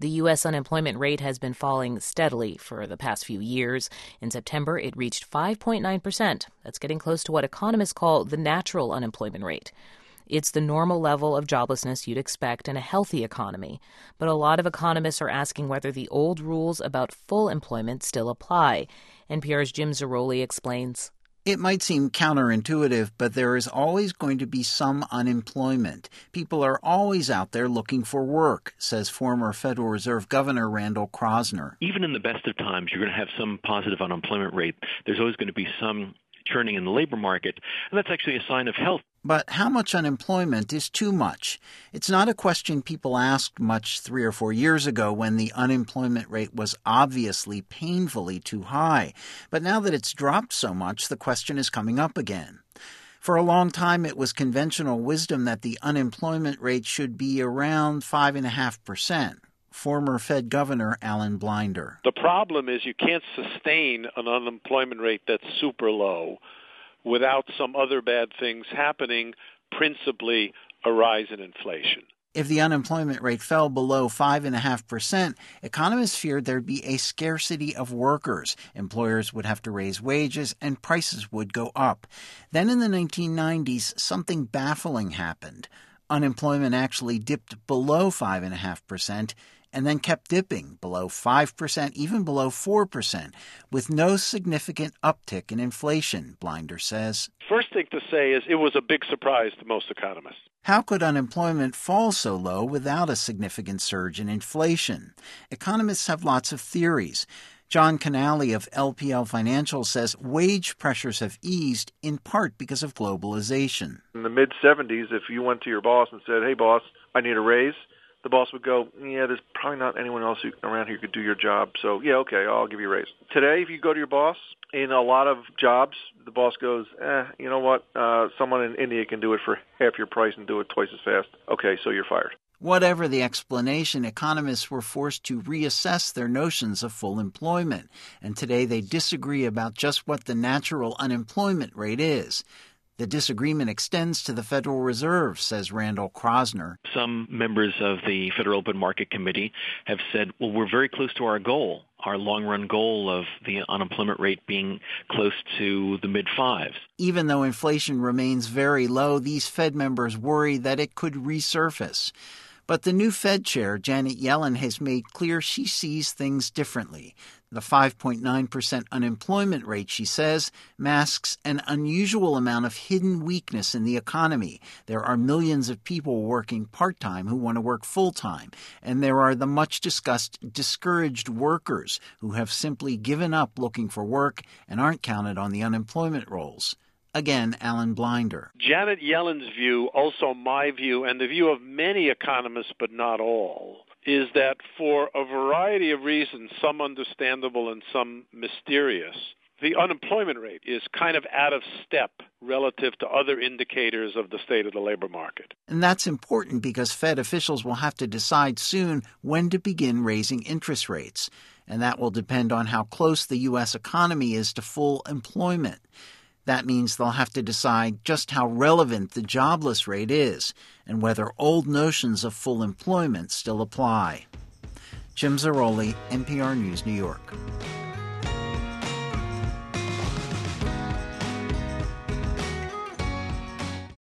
The U.S. unemployment rate has been falling steadily for the past few years. In September, it reached 5.9%. That's getting close to what economists call the natural unemployment rate. It's the normal level of joblessness you'd expect in a healthy economy. But a lot of economists are asking whether the old rules about full employment still apply. NPR's Jim Zarroli explains. It might seem counterintuitive, but there is always going to be some unemployment. People are always out there looking for work, says former Federal Reserve Governor Randall Kroszner. Even in the best of times, you're going to have some positive unemployment rate. There's always going to be some churning in the labor market, and that's actually a sign of health. But how much unemployment is too much? It's not a question people asked much 3 or 4 years ago when the unemployment rate was obviously painfully too high. But now that it's dropped so much, the question is coming up again. For a long time, it was conventional wisdom that the unemployment rate should be around 5.5%. Former Fed Governor Alan Blinder. The problem is you can't sustain an unemployment rate that's super low without some other bad things happening, principally a rise in inflation. If the unemployment rate fell below 5.5%, economists feared there'd be a scarcity of workers. Employers would have to raise wages and prices would go up. Then in the 1990s, something baffling happened. Unemployment actually dipped below 5.5%. And then kept dipping below 5%, even below 4%, with no significant uptick in inflation, Blinder says. First thing to say is it was a big surprise to most economists. How could unemployment fall so low without a significant surge in inflation? Economists have lots of theories. John Canale of LPL Financial says wage pressures have eased in part because of globalization. In the mid-'70s, if you went to your boss and said, "Hey, boss, I need a raise," the boss would go, "Yeah, there's probably not anyone else around here who could do your job, so yeah, okay, I'll give you a raise." Today, if you go to your boss, in a lot of jobs, the boss goes, "You know what, someone in India can do it for half your price and do it twice as fast. Okay, so you're fired." Whatever the explanation, economists were forced to reassess their notions of full employment, and today they disagree about just what the natural unemployment rate is. The disagreement extends to the Federal Reserve, says Randall Kroszner. Some members of the Federal Open Market Committee have said, well, we're very close to our goal, our long-run goal of the unemployment rate being close to the mid-fives. Even though inflation remains very low, these Fed members worry that it could resurface. But the new Fed chair, Janet Yellen, has made clear she sees things differently. The 5.9% unemployment rate, she says, masks an unusual amount of hidden weakness in the economy. There are millions of people working part-time who want to work full-time, and there are the much-discussed discouraged workers who have simply given up looking for work and aren't counted on the unemployment rolls. Again, Alan Blinder. Janet Yellen's view, also my view, and the view of many economists, but not all, is that for a variety of reasons, some understandable and some mysterious, the unemployment rate is kind of out of step relative to other indicators of the state of the labor market. And that's important because Fed officials will have to decide soon when to begin raising interest rates. And that will depend on how close the U.S. economy is to full employment. That means they'll have to decide just how relevant the jobless rate is and whether old notions of full employment still apply. Jim Zarroli, NPR News, New York.